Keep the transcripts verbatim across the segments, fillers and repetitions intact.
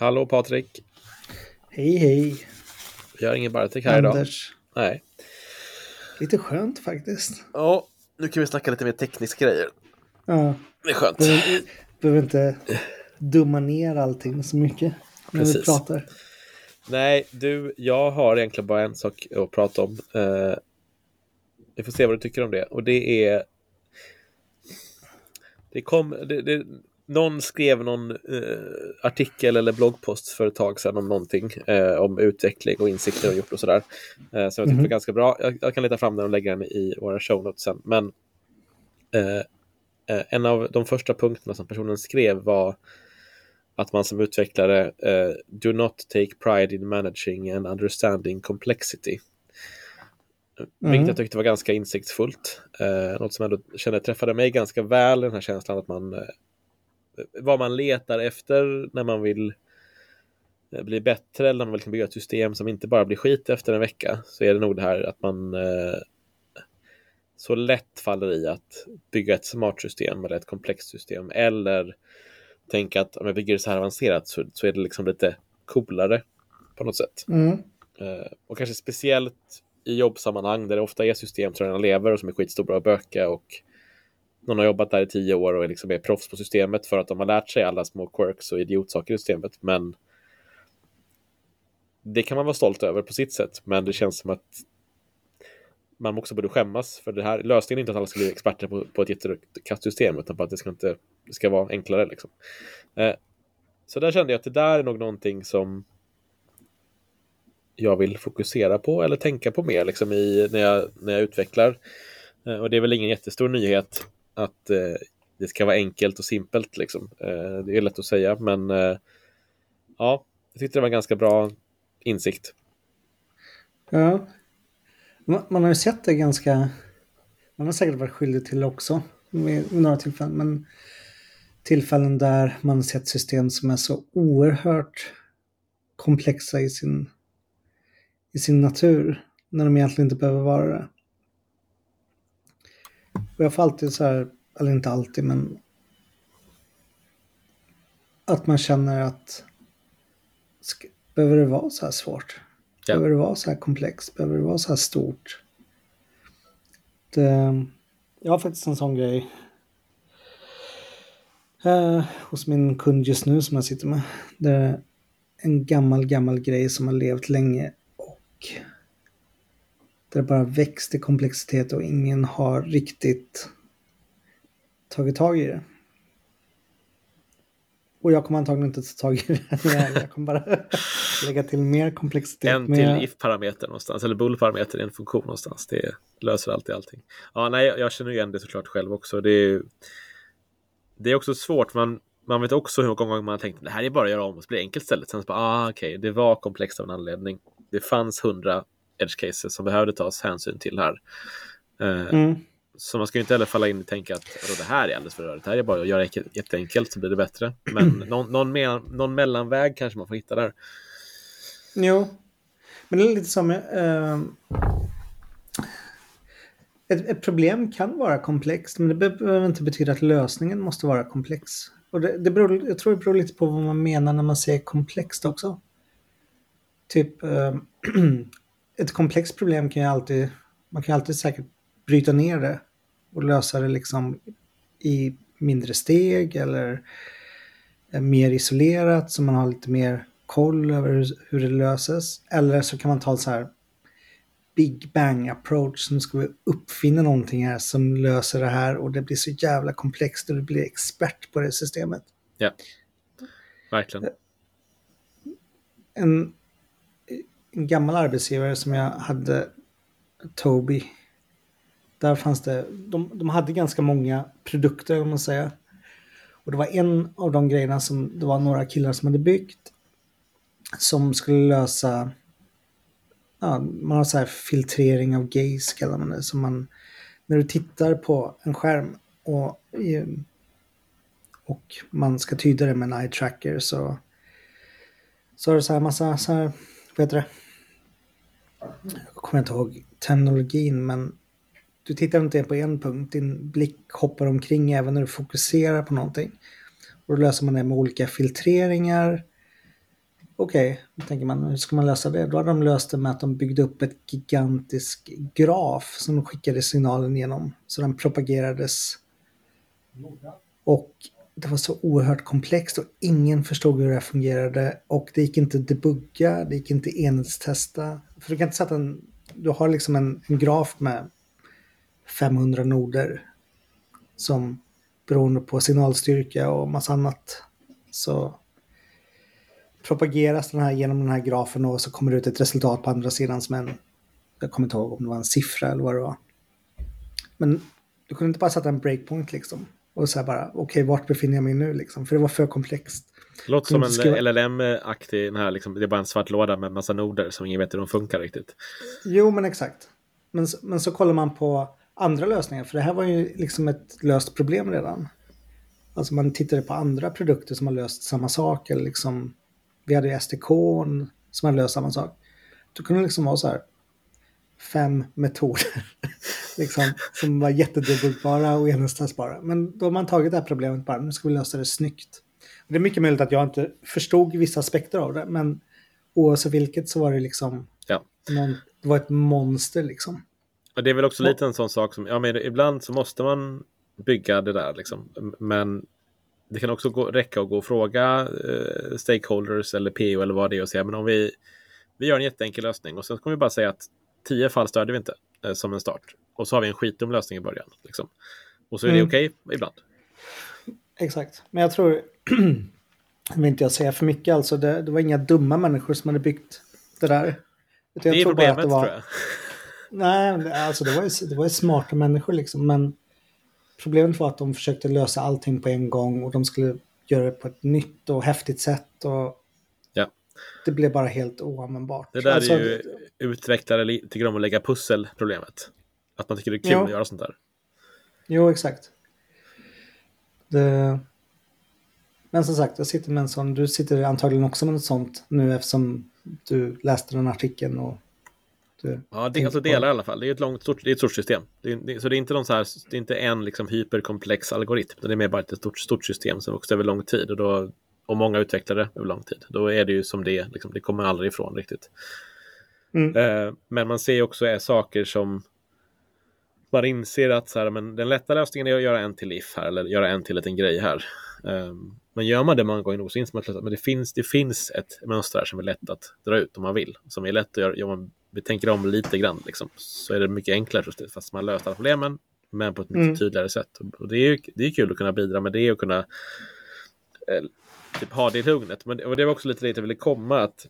Hallå Patrik. Hej hej. Vi har ingen Bartek här Anders. idag. Nej. Lite skönt faktiskt. Ja, nu kan vi snacka lite mer tekniska grejer. Ja. Det är skönt. Behöver, behöver inte dumma ner allting så mycket när Precis. vi pratar. Nej, du, jag har egentligen bara en sak att prata om. Uh, vi får se vad du tycker om det. Och det är... Det kom... Det, det, någon skrev någon uh, artikel eller bloggpost för ett tag sedan om någonting. Uh, om utveckling och insikter och gjort och sådär. Uh, så jag tyckte mm-hmm. det var ganska bra. Jag, jag kan leta fram den och lägga den i våra show notes sen. Men uh, uh, en av de första punkterna som personen skrev var att man som utvecklare uh, do not take pride in managing and understanding complexity. Mm. Vilket jag tyckte var ganska insiktsfullt. Uh, något som ändå kände träffade mig ganska väl, den här känslan att man uh, vad man letar efter när man vill uh, bli bättre eller när man vill bygga ett system som inte bara blir skit efter en vecka, så är det nog det här att man uh, så lätt faller i att bygga ett smart system eller ett komplext system, eller tänka att om jag bygger det så här avancerat så, så är det liksom lite coolare på något sätt. Mm. Uh, och kanske speciellt i jobbsammanhang där det ofta är system som redan lever och som är skitstora och böka, och någon har jobbat där i tio år och är liksom är proffs på systemet för att de har lärt sig alla små quirks och idiotsaker i systemet. Men det kan man vara stolt över på sitt sätt, men det känns som att man också borde skämmas för det här. Lösningen är inte att alla ska bli experter på, på ett jättekastsystem, utan på att det ska, inte, det ska vara enklare liksom. Eh, så där kände jag att det där är nog någonting som jag vill fokusera på eller tänka på mer liksom i, när, jag, när jag utvecklar. Eh, och det är väl ingen jättestor nyhet att eh, det ska vara enkelt och simpelt liksom. Eh, det är lätt att säga, men eh, ja, jag tyckte det var en ganska bra insikt. Ja. Man, man har ju sett det ganska, man har säkert varit skyldig till också med, med några tillfällen, men tillfällen där man har sett system som är så oerhört komplexa i sin i sin natur, när de egentligen inte behöver vara det. Och jag får alltid så här, eller inte alltid, men att man känner att ska, behöver det vara så här svårt? Ja. Behöver det vara så här komplext? Behöver det vara så här stort? Det, jag har faktiskt en sån grej eh, hos min kund just nu som jag sitter med. Det är en gammal, gammal grej som har levt länge och där det bara växt i komplexitet och ingen har riktigt tagit tag i det. Och jag kommer antagligen inte ta tag i det. Jag kommer bara lägga till mer komplexitet. En till med... if-parameter någonstans, eller bool-parameter i en funktion någonstans. Det löser alltid allting. Ja, nej, jag känner igen det såklart själv också. Det är, det är också svårt. Man, man vet också hur många gånger man har tänkt det här är bara att göra om och så blir det enkelt istället. Sen så bara, ah, okej, okay, det var komplext av en anledning. Det fanns hundra edge cases som behövde tas hänsyn till här. Uh, mm. Så man ska ju inte heller falla in och tänka att det här är alldeles för rörigt. Det här är bara att göra jätteenkelt så blir det bättre. Men någon, någon, med, någon mellanväg kanske man får hitta där. Jo. Men det är lite som... Uh, ett, ett problem kan vara komplext, men det behöver inte betyda att lösningen måste vara komplex. Och det, det beror, jag tror det beror lite på vad man menar när man säger komplext också. Typ... Uh, ett komplext problem kan ju alltid... Man kan alltid säkert bryta ner det och lösa det liksom i mindre steg eller mer isolerat så man har lite mer koll över hur det löses. Eller så kan man ta en så här Big Bang approach som ska vi uppfinna någonting här som löser det här och det blir så jävla komplext och du blir expert på det systemet. Ja, verkligen. En, en gammal arbetsgivare som jag hade, Tobii, där fanns det, de, de hade ganska många produkter om man säger. Och det var en av de grejerna som det var några killar som hade byggt som skulle lösa, ja, man har så här filtrering av gaze kallar man det, som man, när du tittar på en skärm och, och man ska tyda det med en eye tracker så så har du så här massa så här, vad heter det? Jag kommer inte ihåg terminologin, men du tittar inte på en punkt, din blick hoppar omkring även när du fokuserar på någonting. Och då löser man det med olika filtreringar okej, okay, då tänker man, hur ska man lösa det? Då hade de löst det med att de byggde upp ett gigantisk graf som de skickade signalen igenom. Så den propagerades. Och det var så oerhört komplext och ingen förstod hur det här fungerade. Och det gick inte att debugga, det gick inte att enhetstesta. För du kan inte sätta en, du har liksom en, en graf med femhundra noder som beroende på signalstyrka och massa annat så propageras den här genom den här grafen och så kommer det ut ett resultat på andra sidan som en, jag kommer inte ihåg om det var en siffra eller vad det var. Men du kunde inte bara sätta en breakpoint liksom och säga bara, okej, okay, vart befinner jag mig nu liksom, för det var för komplext. Det låter som en skriva... L L M-aktig, den här liksom, det är bara en svart låda med massa noder som ingen vet hur de funkar riktigt. Jo, men exakt. Men, men så kollar man på andra lösningar, för det här var ju liksom ett löst problem redan. Alltså man tittade på andra produkter som har löst samma sak, eller liksom, vi hade ju S D K som har löst samma sak. Då kunde det liksom vara så här fem metoder liksom, som var jättedebuggbara och enhetstestbara. Men då har man tagit det här problemet bara, nu ska vi lösa det snyggt. Och det är mycket möjligt att jag inte förstod vissa aspekter av det, men oavsett vilket så var det liksom ja. någon, det var ett monster liksom. Och det är väl också lite en sån sak som, ja men ibland så måste man bygga det där liksom, men det kan också gå, räcka att gå och fråga eh, stakeholders eller P O eller vad det är och säga, men om vi, vi gör en jätteenkel lösning och sen kommer vi bara säga att tio fall stödjer vi inte eh, som en start. Och så har vi en skitdum lösning i början. Liksom. Och så är det mm. okej okay, ibland. Exakt. Men jag tror, jag vill inte jag säga för mycket, alltså det, det var inga dumma människor som hade byggt det där. Det är problemet, det var, tror jag. Nej, alltså det var ju, det var ju smarta människor liksom, men problemet var att de försökte lösa allting på en gång och de skulle göra det på ett nytt och häftigt sätt och ja. Det blev bara helt oanvändbart. Det där alltså, är ju utvecklare tycker om att lägga pussel problemet. Att man tycker det är kul jo. Att göra sånt där. Jo, exakt. Det... Men som sagt, jag sitter med en sån, du sitter antagligen också med något sånt nu eftersom du läste den artikeln och du ja, det, alltså delar i alla fall. Det är ett långt stort, det är ett stort system. Det är, det, så det är inte någon så här, det är inte en liksom hyperkomplex algoritm, det är mer bara ett stort, stort system som vuxit över lång tid och då och många utvecklare över lång tid. Då är det ju som det är, liksom, det kommer aldrig ifrån riktigt. Mm. Eh, men man ser också är saker som man inser att så här, men den lätta lösningen är att göra en till if här eller göra en till en grej här. Eh, men gör man det många gånger nog så inser man att men det finns, det finns ett mönster här som är lätt att dra ut om man vill. Som är lätt att göra, om man tänker om lite grann liksom, så är det mycket enklare just det, fast man löser alla problemen men på ett mycket mm. tydligare sätt. Och det är ju det är kul att kunna bidra med det och kunna eh, typ ha det i lugnet. Men och det var också lite dit jag ville komma att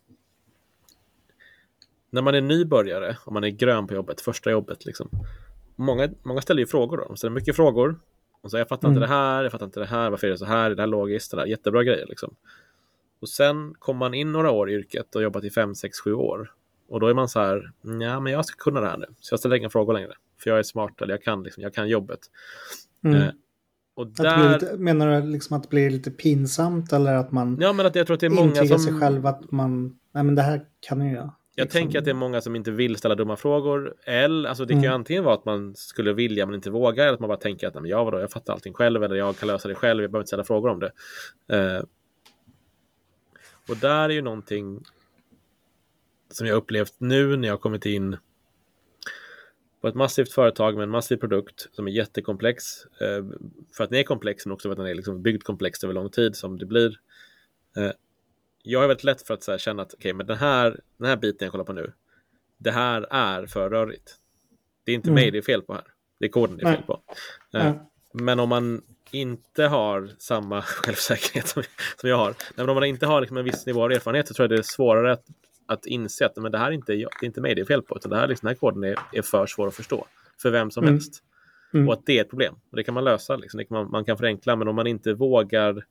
när man är nybörjare och man är grön på jobbet, första jobbet liksom, många, många ställer ju frågor då. De ställer mycket frågor och så jag fattar mm. inte det här, jag fattar inte det här, varför är det så här, är det här logiskt, det där, jättebra grejer liksom. Och sen kommer man in några år i yrket och jobbat i fem, sex, sju år och då är man så här, ja men jag ska kunna det här nu så jag ställer inga frågor längre för jag är smart eller jag kan, liksom, jag kan jobbet. Mm. Eh, Och där... lite, menar du liksom att det blir lite pinsamt eller att man ja, men att jag tror att det är många som sig själv att man, nej men det här kan ju jag. Jag liksom. tänker att det är många som inte vill ställa dumma frågor eller, alltså det kan mm. ju antingen vara att man skulle vilja men inte våga eller att man bara tänker att nej, men jag, vadå, jag fattar allting själv eller jag kan lösa det själv, jag behöver inte ställa frågor om det. Eh, och där är ju någonting som jag upplevt nu när jag har kommit in på ett massivt företag med en massiv produkt som är jättekomplex. Eh, för att den är komplex men också för att den är liksom byggd komplext över lång tid som det blir. Eh, jag har väldigt lätt för att så här, känna att okay, men den, här, den här biten jag kollar på nu, det här är för rörigt. Det är inte mm. mig det är fel på här. Det är koden det är fel på. Eh, mm. Men om man inte har samma självsäkerhet som, som jag har, nej, men om man inte har liksom, en viss nivå av erfarenhet så tror jag det är svårare att att inse att men det här är inte, det är inte mig det är fel på utan det här, liksom, den här koden är, är för svår att förstå för vem som mm. helst Mm. och att det är ett problem och det kan man lösa liksom. Det kan man, man kan förenkla men om man inte vågar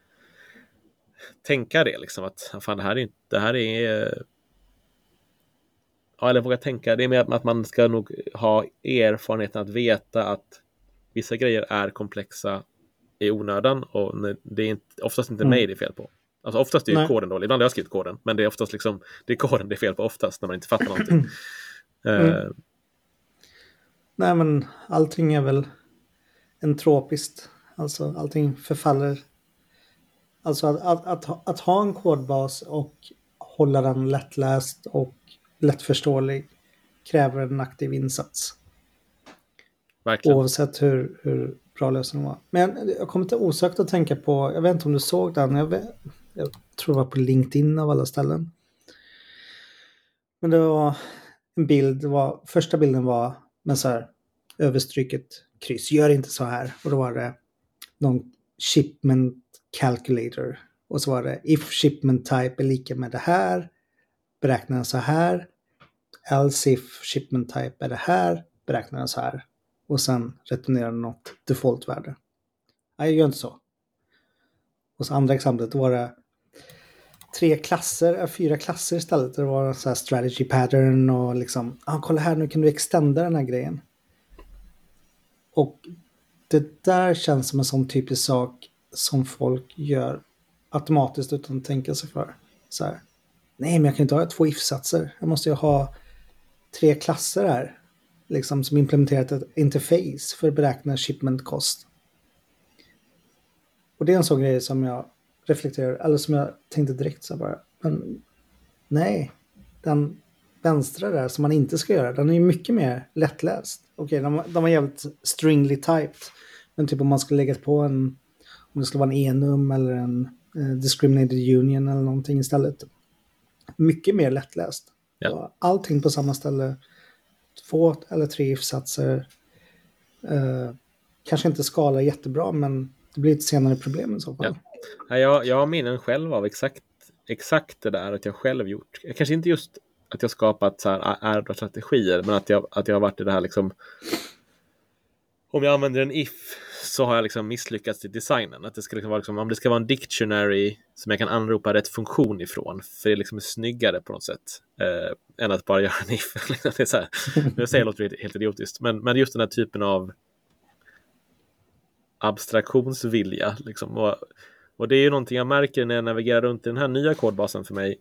tänka det liksom att fan, det här är inte det här är ja, eller våga tänka det är mer att man ska nog ha erfarenheten att veta att vissa grejer är komplexa i onödan och det är inte, oftast inte mm. mig det är fel på. Alltså oftast är ju koden dålig. Ibland har jag skrivit koden. Men det är oftast liksom, det är koden det är fel på oftast när man inte fattar någonting. Mm. uh, Nej men allting är väl entropiskt. Alltså allting förfaller. Alltså att, att, att, ha- att ha en kodbas och hålla den lättläst och lättförståelig kräver en aktiv insats. Verkligen. Oavsett hur, hur bra lösningen var. Men jag kommer inte osökt att tänka på, jag vet inte om du såg den, jag, vet, jag tror det var på LinkedIn av alla ställen. Men det var en bild, det var, första bilden var med så här överstryket kryss, gör inte så här. Och då var det någon shipment calculator. Och så var det if shipment type är lika med det här, beräknar den så här. Else if shipment type är det här, beräknar den så här. Och sen returnerar den något defaultvärde. Nej, jag gör inte så. Och så andra exemplet var det tre klasser, fyra klasser istället. Det var så här strategy pattern och liksom, ah, kolla här, nu kan du extenda den här grejen. Och det där känns som en sån typisk sak som folk gör automatiskt utan att tänka sig för. Så här, nej, men jag kan inte ha två if-satser. Jag måste ju ha tre klasser här. Liksom som implementerat ett interface för att beräkna shipment cost. Och det är en sån grej som jag reflekterar, eller som jag tänkte direkt så bara, men nej, den vänstra där som man inte ska göra, den är ju mycket mer lättläst. Okej, de, de var jävligt stringly typed, men typ om man skulle lägga på en, om det skulle vara en enum eller en eh, discriminated union eller någonting istället. Mycket mer lättläst. Ja. Allting på samma ställe, två eller tre if-satser, eh, kanske inte skalar jättebra, men det blir ett senare problem i så fall. Ja. Jag, jag har minnen själv av exakt, exakt det där att jag själv gjort. Kanske inte just att jag skapat så här R-strategier, men att jag, att jag har varit i det här liksom, om jag använder en if så har jag liksom misslyckats i designen. Att det ska liksom vara liksom, om det ska vara en dictionary som jag kan anropa rätt funktion ifrån, för det liksom är snyggare på något sätt eh, än att bara göra en if. Det är så här, jag säger låter helt, helt idiotiskt, men, men just den här typen av abstraktionsvilja liksom. och, och det är ju någonting jag märker när jag navigerar runt i den här nya kodbasen för mig,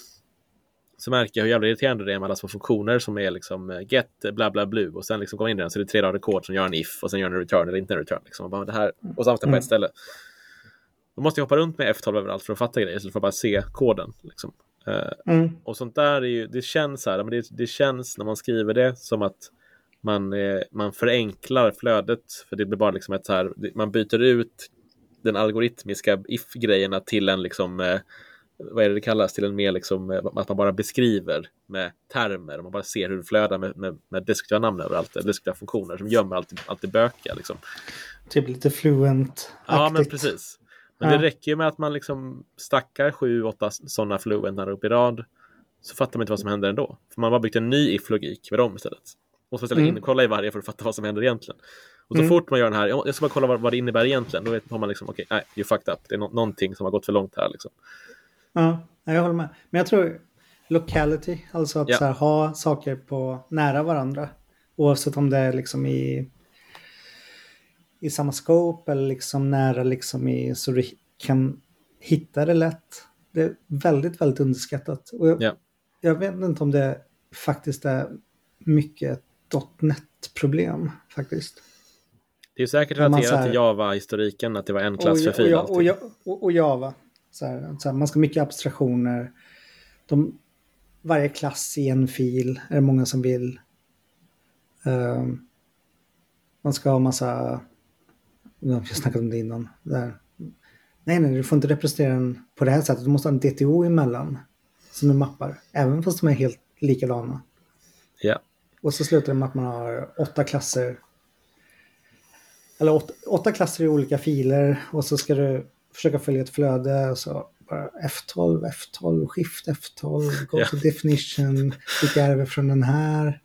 så märker jag hur jävla irriterande det är med alla små funktioner som är liksom get bla bla blue, och sen liksom går in i den så är det tre rader kod som gör en if och sen gör en return eller inte en return liksom. Och, bara, det här, och så på mm. ett ställe. Då måste jag hoppa runt med F tolv överallt för att fatta grejer, så för att bara se koden liksom. mm. Och sånt där är ju, det känns så här, men det, det känns när man skriver det som att man, eh, man förenklar flödet, för det blir bara liksom ett så här, man byter ut den algoritmiska if-grejerna till en liksom eh, vad är det det kallas, till en mer liksom, att man bara beskriver med termer, man bara ser hur det flödar med, med, med deskriptiva namn överallt, deskriptiva funktioner som gömmer alltid, alltid böka liksom. Typ lite fluent. Ja, men precis. Men ja. Det räcker ju med att man liksom stackar sju, åtta sådana fluent upp i rad, så fattar man inte vad som händer ändå. För man har byggt en ny if-logik med dem istället. Och så ställa mm. in och kolla i varje för att fatta vad som händer egentligen. Och så mm. fort man gör den här, jag ska bara kolla vad, vad det innebär egentligen, då vet man liksom, okej, okay, nej, you fucked up. Det är no- någonting som har gått för långt här liksom. Ja, jag håller med. Men jag tror locality, alltså att ja. så här, ha saker på nära varandra, oavsett om det är liksom i i samma scope eller liksom nära liksom i, så du kan hitta det lätt. Det är väldigt, väldigt underskattat. Och jag, ja. jag vet inte om det faktiskt är mycket .NET-problem faktiskt. Det är ju säkert relaterat till Java-historiken, att det var en klass för fil. Och, och, och, och, och Java. Så här, så här, man ska mycket abstraktioner. De, varje klass i en fil är det många som vill. Um, man ska ha massa, jag snackade om det innan. Där. Nej, nej, du får inte representera den på det här sättet. Du måste ha en D T O emellan som är mappar. Även fast de är helt likadana. Ja. Och så slutar det med att man har åtta klasser. Eller åtta, åtta klasser i olika filer. Och så ska du försöka följa ett flöde. Och så bara F tolv, F tolv, Shift F tolv, Go ja. to Definition. Vilka är det från den här?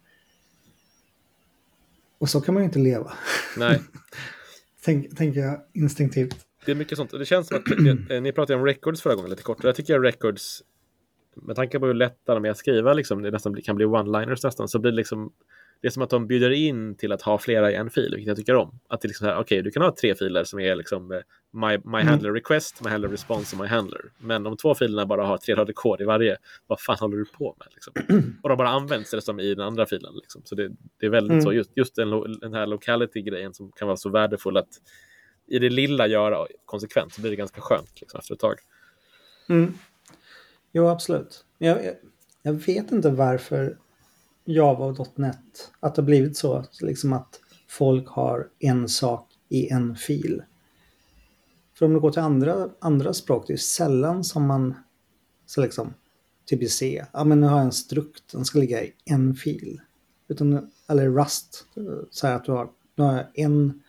Och så kan man ju inte leva. Nej. Tänk, tänker jag instinktivt. Det är mycket sånt. Och det känns som att ni pratade om records förra gången lite kort. Och jag tycker records, med tanke på hur lätt de är att skriva, liksom, det nästan kan bli one-liners nästan, så blir det liksom, det är som att de bjuder in till att ha flera i en fil, vilket jag tycker om. Att det är liksom så här, okej, okay, du kan ha tre filer som är liksom my, my handler request, my handler response och my handler. Men om två filerna bara har tre rader kod i varje, vad fan håller du på med? Liksom? Och de bara används det som i den andra filen. Liksom. Så det, det är väldigt mm. så, just, just den, den här locality-grejen som kan vara så värdefull att i det lilla göra konsekvent så blir det ganska skönt liksom, efter ett tag. Mm. Jo, absolut. Jag, jag, jag vet inte varför Java och .NET att det har blivit så, liksom att folk har en sak i en fil. För om du går till andra, andra språk, det är sällan som man så liksom, typ i C, ja men nu har jag en strukt, den ska ligga i en fil. Utan, eller Rust, så här att du har, du har en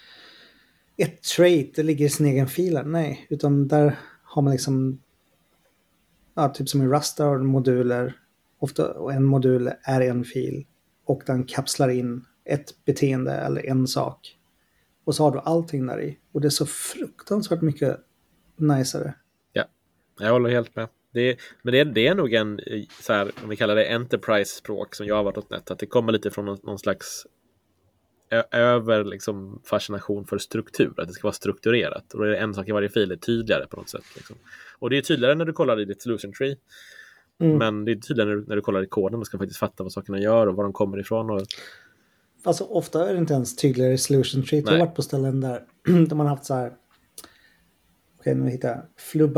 ett trait, det ligger i sin egen fil. Nej, utan där har man liksom, ja, typ som i Rust, där har du moduler, ofta, och en modul är en fil och den kapslar in ett beteende eller en sak. Och så har du allting där i. Och det är så fruktansvärt mycket najsare. Ja, jag håller helt med. Det är, men det är, det är nog en, så här, om vi kallar det enterprise-språk som Java punkt net, att det kommer lite från någon, någon slags ö- över liksom, fascination för struktur, att det ska vara strukturerat. Och det är en sak i varje fil är tydligare på något sätt. Liksom. Och det är tydligare när du kollar i ditt solution tree. Mm. Men det är tydligare när du, när du kollar i koden och ska faktiskt fatta vad sakerna gör och var de kommer ifrån. Och... Alltså ofta är det inte ens tydligare i solution tree. Jag har varit på ställen där, där man har haft så här, okej, nu hittar jag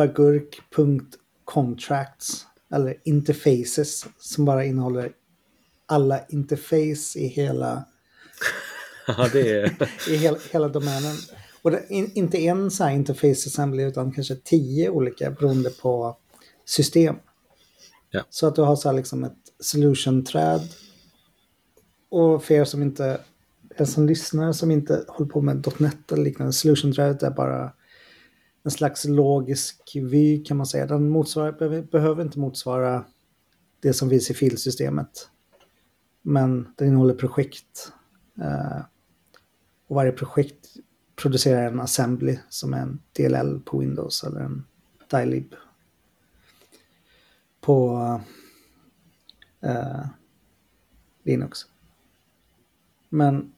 flubbagurk.contracts eller interfaces som bara innehåller alla interface i hela ja, det är... i hela, hela domänen. Och det, in, inte en så här interface assembly utan kanske tio olika beroende på system. Ja. Så att du har så här liksom ett solution-träd. Och för er som inte är som lyssnar som inte håller på med .NET eller liknande, solution-trädet är bara en slags logisk vy kan man säga. Den motsvarar, behöver, behöver inte motsvara det som finns i filsystemet. Men den innehåller projekt. Uh, och varje projekt producerar en assembly som är en D L L på Windows eller en dylib på uh, Linux. Men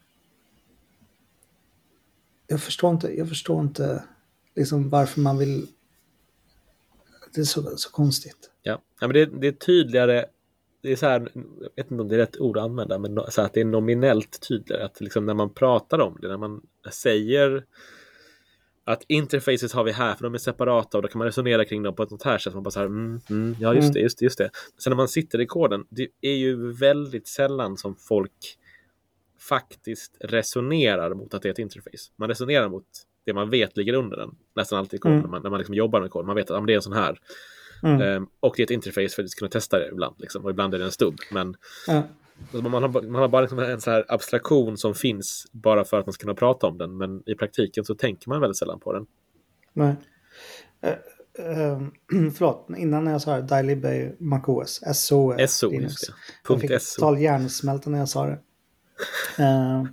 jag förstår inte, jag förstår inte liksom varför man vill. Det är så, så konstigt. Ja, ja men det, det är tydligare. Det är så här, jag vet inte om det är rätt ord att använda, men så att det är nominellt tydligare. Att liksom när man pratar om det, när man säger att interfaces har vi här för de är separata och då kan man resonera kring dem på ett sånt här sätt. Man bara så här, mm, mm, ja just det, just det, just det. Sen när man sitter i koden, det är ju väldigt sällan som folk faktiskt resonerar mot att det är ett interface. Man resonerar mot det man vet ligger under den. Nästan alltid i koden, mm. när man, när man liksom jobbar med koden. Man vet att ah, det är en sån här. Mm. Um, och det är ett interface för att kunna testa det ibland. Liksom. Och ibland är det en stubb. Men mm. alltså, man, har, man har bara liksom en sån här abstraktion som finns bara för att man ska kunna prata om den. Men i praktiken så tänker man väldigt sällan på den. Nej. Uh, uh, förlåt, innan jag sa det, dylib är MacOS. S O är S O, Linux. just det. Jag fick total hjärnsmälta när jag sa det. Uh,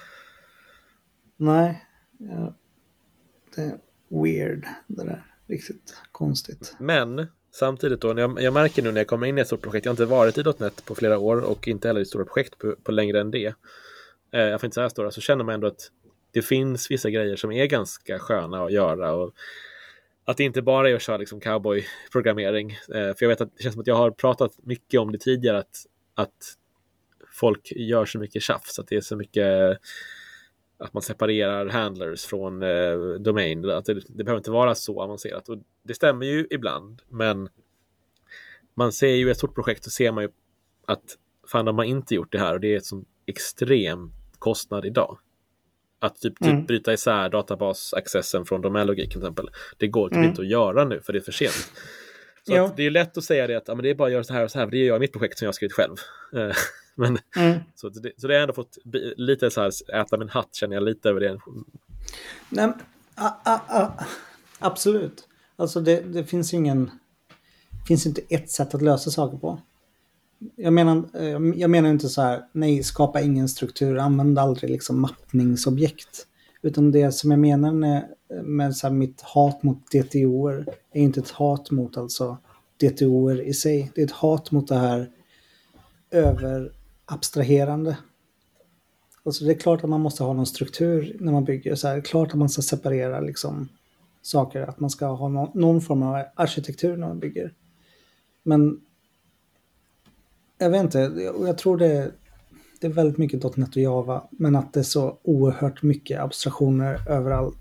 nej. Uh, det är weird det där. Riktigt konstigt. Men samtidigt då, när jag, jag märker nu när jag kommer in i ett stort projekt, jag har inte varit i .NET på flera år och inte heller i stora projekt på, på längre än det. Eh, jag får inte säga stora, så känner man ändå att det finns vissa grejer som är ganska sköna att göra och att det inte bara är att köra liksom cowboy-programmering. Eh, för jag vet att det känns som att jag har pratat mycket om det tidigare, att, att folk gör så mycket tjafs, att det är så mycket att man separerar handlers från eh, domain. Att det, det behöver inte vara så avancerat. Och det stämmer ju ibland, men man ser ju ett stort projekt och ser man ju att fan, de har inte gjort det här och det är ett sån extrem kostnad idag. Att typ, mm. typ bryta isär databasaccessen från domainlogik till exempel. Det går typ mm. inte att göra nu för det är för sent. Så att det är lätt att säga det att ja, men det är bara att göra så här och så här, för det gör jag i mitt projekt som jag har skrivit själv. Men, mm. så, det, så det har ändå fått lite så här, äta min hatt, känner jag lite över det. Nej, a, a, a, absolut. Alltså det, det finns ingen finns inte ett sätt att lösa saker på. Jag menar, jag menar inte så här, nej, skapa ingen struktur, använd aldrig liksom mappningsobjekt. Utan det som jag menar med, med så här, mitt hat mot D T O-er är inte ett hat mot alltså D T O-er i sig. Det är ett hat mot det här överabstraherande. Alltså det är klart att man måste ha någon struktur när man bygger. Så här, det är klart att man ska separera liksom, saker. Att man ska ha någon, någon form av arkitektur när man bygger. Men jag vet inte, jag, jag tror det, det är väldigt mycket .NET och Java. Men att det är så oerhört mycket abstraktioner överallt.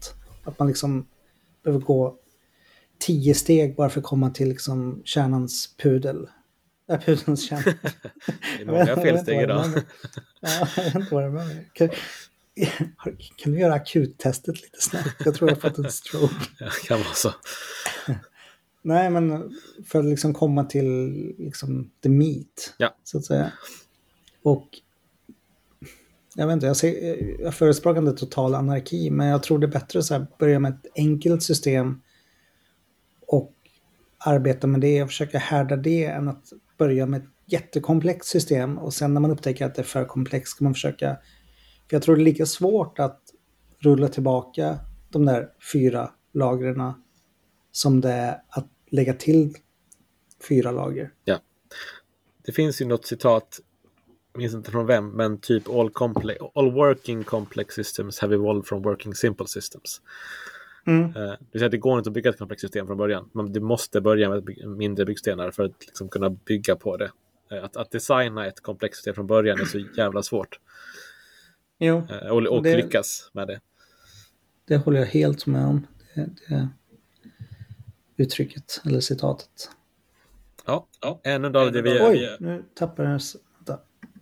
Att man liksom behöver gå tio steg bara för att komma till liksom kärnans pudel. Äh, pudelns kärna. Det är många felsteg idag. Ja, jag vet inte vad det är med mig. Kan, kan du göra akuttestet lite snabbt? Jag tror jag har fått en stroke. Ja, det kan vara så. Nej, men för att liksom komma till liksom the meat, ja. så att säga. Och jag vet inte, jag, ser, jag förespråkar inte total anarki, men jag tror det är bättre så här, börja med ett enkelt system och arbeta med det och försöka härda det än att börja med ett jättekomplext system och sen när man upptäcker att det är för komplext ska man försöka, för jag tror det är lika svårt att rulla tillbaka de där fyra lagren som det är att lägga till fyra lager. Ja. Det finns ju något citat, jag minns inte från vem, men typ all, complex, all working complex systems have evolved from working simple systems. Mm. Uh, det vill säga, det går inte att bygga ett komplext system från början. Men du måste börja med by- mindre byggstenar för att liksom kunna bygga på det. Uh, att, att designa ett komplext system från början är så jävla svårt. Jo, Uh, och och det, lyckas med det. Det håller jag helt med om. Det, det uttrycket, eller citatet. Ja, ja. ännu en dag det vi... Oj, vi... nu tappar jag det.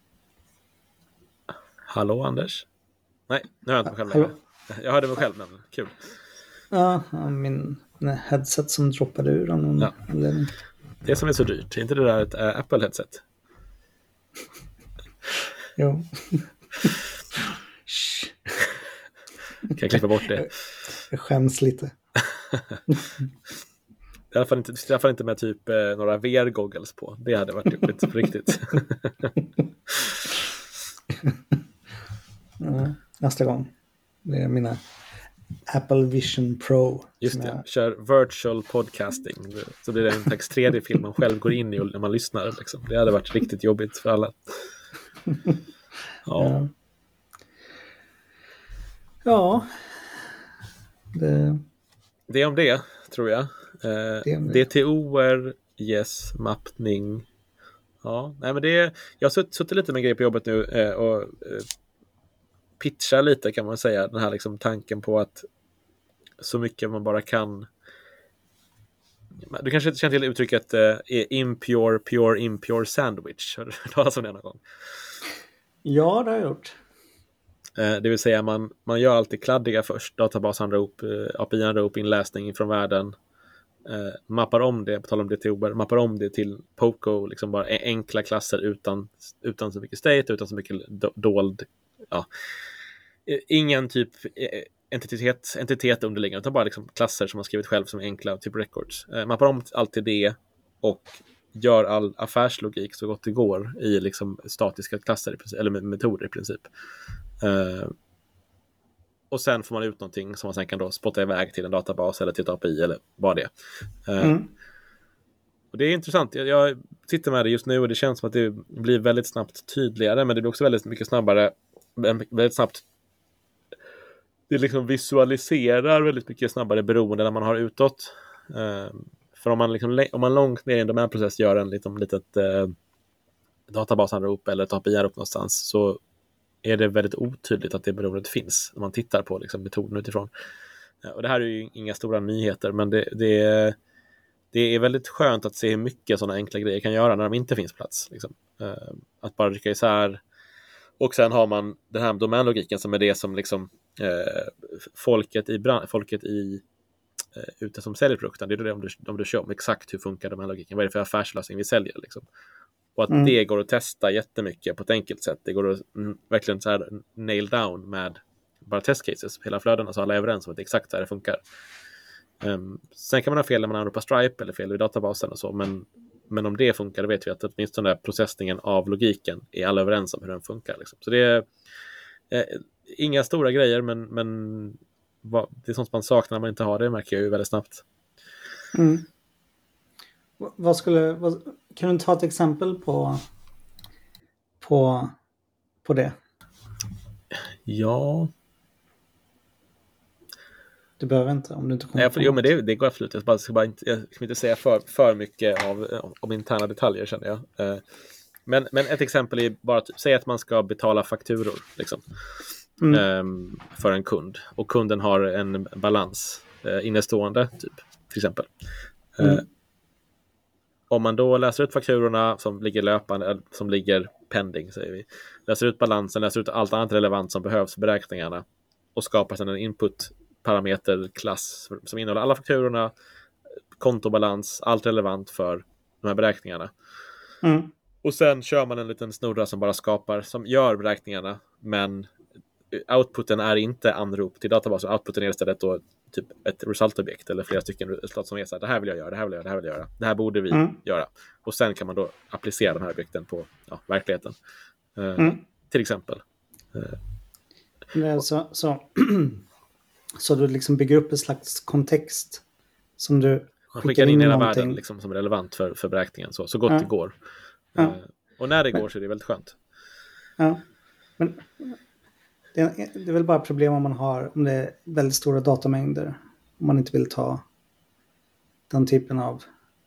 Hallå, Anders? Nej, nu har jag inte mig själv Hallå? längre. Jag hörde mig själv, men kul. Ja, min headset som droppade ur av någon ja. anledning. Det som är så dyrt, är inte det där ett äh, Apple-headset? Jo. Kan jag klippa bort det? Jag skäms lite. I alla fall inte, i alla fall inte med typ eh, några V R-goggles på. Det hade varit jobbigt på riktigt. Ja, nästa gång. Det är mina Apple Vision Pro. Just det, jag... kör virtual podcasting. Så blir det en slags tre D-film man själv går in i när man lyssnar. Liksom. Det hade varit riktigt jobbigt för alla. Ja. Ja. Ja. Det... det är om det, tror jag. Eh, det det. D T O-er, yes, mappning. Ja, nej men det är, jag har sutt, suttit lite med grejer på jobbet nu eh, och eh, pitchar lite, kan man säga, den här liksom tanken på att så mycket man bara kan. Du kanske inte känner till uttrycket eh, impure, pure, impure sandwich. Har du hört talas om det någon gång? Ja, det har jag gjort. Eh, det vill säga man, man gör alltid kladdiga först. Databasanrop, eh, A P I-anrop, inläsning från världen. Eh, mappar om det, på tal om D T O-er, mappar om det till Poco, liksom bara enkla klasser utan, utan så mycket state, utan så mycket do, dold, ja. Ingen typ eh, entitet, entitet underliggande, utan bara liksom klasser som man skrivit själv som enkla typ records. Eh, mappar om allt till det och gör all affärslogik så gott det går i liksom statiska klasser i princip, eller metoder i princip. Eh, och sen får man ut någonting som man sen kan då spotta iväg till en databas eller till ett A P I eller vad det är. Eh, mm. och det är intressant. Jag, jag sitter med det just nu och det känns som att det blir väldigt snabbt tydligare, men det blir också väldigt mycket snabbare, väldigt snabbt. Det liksom visualiserar väldigt mycket snabbare beroende när man har utåt. Eh, för om man, liksom, om man långt ner i en domänprocess gör en liksom, litet eh, databasanrop eller ett A P I-anrop någonstans, så är det väldigt otydligt att det beroendet finns när man tittar på liksom, metoden utifrån. Eh, och det här är ju inga stora nyheter, men det, det, är, det är väldigt skönt att se hur mycket sådana enkla grejer kan göra när de inte finns plats. Liksom. Eh, att bara rycka isär. Och sen har man den här domänlogiken som är det som liksom Eh, folket i brand, folket i eh, ute som säljer produkten, det är det om du, om du kör om exakt hur funkar de här logiken, vad är det för affärslösning vi säljer liksom. Och att mm. det går att testa jättemycket på ett enkelt sätt, det går att mm, verkligen så här nail down med bara testcases, hela flödena, så alla är överens om att det är exakt så här det funkar. Um, sen kan man ha fel när man anropar Stripe eller fel i databasen och så, men, men om det funkar, då vet vi att åtminstone den där processningen av logiken är alla överens om hur den funkar liksom. Så det är eh, inga stora grejer, men, men vad, det är sånt man saknar när man inte har det, märker jag ju väldigt snabbt. Mm. Vad skulle, vad, kan du ta ett exempel på på, på det? Ja. Du behöver inte, om du inte kommer Nej, för, jo, men det, det går absolut. Jag ska bara, ska bara inte, jag ska inte säga för, för mycket av, om interna detaljer, känner jag. Men, men ett exempel är bara, typ, säg att man ska betala fakturor, liksom. mm. um, för en kund. Och kunden har en balans uh, innestående, typ, till exempel. Mm. Uh, om man då läser ut fakturorna som ligger löpande, som ligger pending, säger vi. Läser ut balansen, läser ut allt annat relevant som behövs för beräkningarna och skapar sedan en input-parameterklass som innehåller alla fakturorna, kontobalans, allt relevant för de här beräkningarna. Mm. Och sen kör man en liten snurra som bara skapar, som gör beräkningarna, men outputen är inte anrop till databasen. Outputen är istället då typ ett resultobjekt eller flera stycken resultat som är så här: det här vill jag göra, det här vill jag göra, det här vill jag göra. Det här borde vi mm. göra. Och sen kan man då applicera de här objekten på ja, verkligheten. Uh, mm. Till exempel. Uh, så, så, så du liksom bygger upp en slags kontext som du man skickar in, in i hela världen liksom, som är relevant för, för beräkningen så, så gott ja. det går. Uh, ja. Och när det går så är det väldigt skönt. Ja, men det är, det är väl bara problem om man har om det är väldigt stora datamängder. Om man inte vill ta den typen av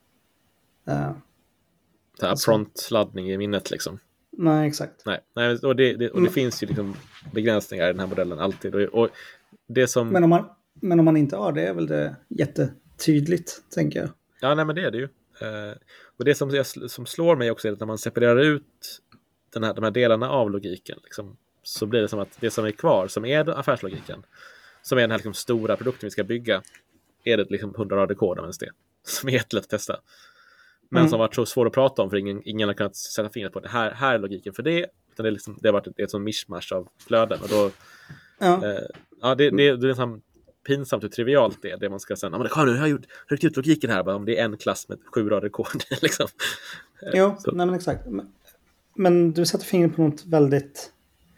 uh, upfront-laddning i minnet liksom. Nej, exakt. Nej, nej och, det, det, och det mm. finns ju liksom begränsningar i den här modellen alltid. Och, och det som... men, om man, men om man inte har det är väl det jättetydligt, tänker jag. Ja, nej men det är det ju. Uh, och det som, som slår mig också är att när man separerar ut den här, de här delarna av logiken liksom, så blir det som att det som är kvar, som är affärslogiken, som är den här liksom stora produkten vi ska bygga, är det liksom hundra rader kod om ens det. Som är jättelätt att testa. Men mm. som har varit så svårt att prata om för ingen, ingen har kunnat sätta fingret på det. Här, här är logiken för det. Utan det, är liksom, det har varit ett, ett sån mishmash av flöden. Och då, ja. Eh, ja, det, det, det är liksom pinsamt hur trivialt det är. Det man ska säga, men nu har jag gjort, ryckt ut logiken här. Bara, om det är en klass med sju rader kod. liksom. Jo, nej men exakt. Men, men du sätter fingret på något väldigt...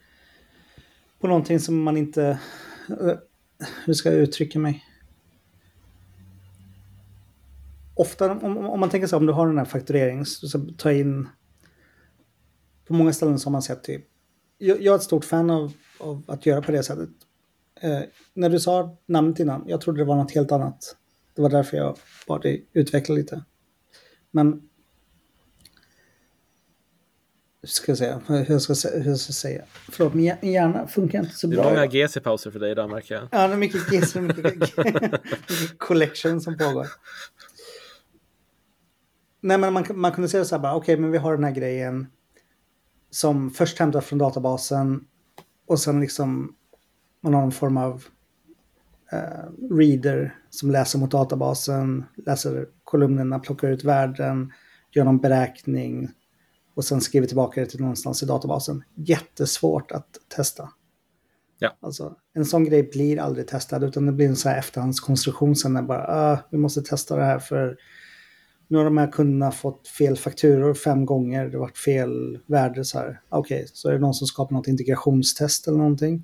På någonting som man inte... Hur ska jag uttrycka mig? Ofta, om, om man tänker sig om du har den här fakturering, så, så ta in... På många ställen som man sett typ... Jag, jag är ett stort fan av, av att göra på det sättet. Eh, när du sa namnet innan, jag trodde det var något helt annat. Det var därför jag bara utveckla lite. Men... Hur ska jag säga? Hur ska jag säga? Hur ska jag säga? Förlåt, min hjärna funkar inte så bra. Det är många G C-pauser för dig idag, märker jag. Ja, det är mycket G C, mycket, mycket collection som pågår. Nej, men man, man kunde säga så här bara, okej, okay, men vi har den här grejen som först hämtas från databasen och sen liksom man har någon form av uh, reader som läser mot databasen, läser kolumnerna, plockar ut värden, gör någon beräkning och sen skriver tillbaka det till någonstans i databasen. Jättesvårt att testa. Ja. Alltså, en sån grej blir aldrig testad, utan det blir en så här efterhandskonstruktion sen när bara, ah, vi måste testa det här för nu har de här kunderna fått fel fakturor fem gånger, det har varit fel värde så här. Okej, okay, så är det någon som skapar något integrationstest eller någonting.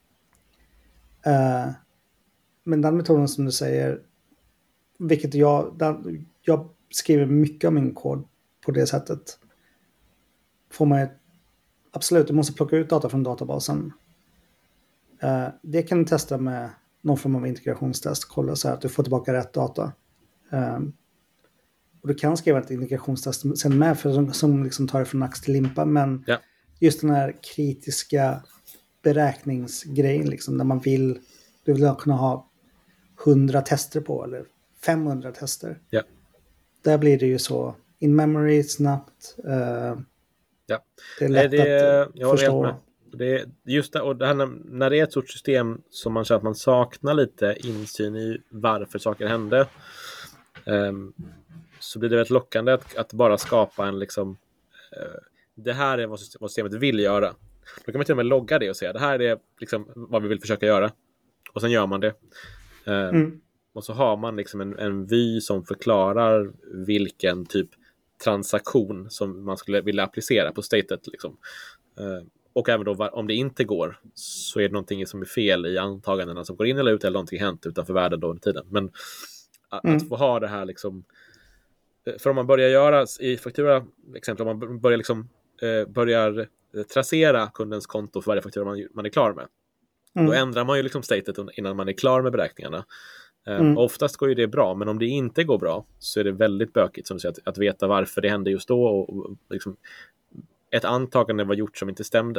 Uh, men den metoden som du säger, vilket jag, den, jag skriver mycket av min kod på det sättet. Får man absolut, du måste plocka ut data från databasen. Uh, det kan du testa med någon form av integrationstest. Kolla så här att du får tillbaka rätt data. Uh, och du kan skriva ett integrationstest sen med för som, som liksom tar det från ax till limpa. Men ja. just den här kritiska beräkningsgrejen liksom, där man vill, du vill kunna ha hundra tester på eller femhundra tester. Ja. Där blir det ju så in memory snabbt. Uh, Ja. Det är lätt det, att jag förstå. Vet det, just det, och det här, när det är ett stort system som man känner att man saknar lite insyn i varför saker hände, um, så blir det väldigt lockande att, att bara skapa en liksom, uh, det här är vad systemet vill göra. Då kan man till och med logga det och säga det här är liksom vad vi vill försöka göra. Och sen gör man det. Um, Mm. Och så har man liksom en, en vy som förklarar vilken typ transaktion som man skulle vilja applicera på statet liksom. Uh, och även då om det inte går så är det någonting som är fel i antagandena som går in eller ut eller någonting hänt utanför världen då under tiden. Men att, mm. att få ha det här liksom, för om man börjar göra i faktura exempel, om man börjar liksom uh, börjar tracera kundens konto för varje faktura man, man är klar med. Mm. Då ändrar man ju liksom statet innan man är klar med beräkningarna. Mm. Oftast går ju det bra, men om det inte går bra så är det väldigt bökigt som du säger, att, att veta varför det hände just då och, och liksom, ett antagande var gjort som inte stämde.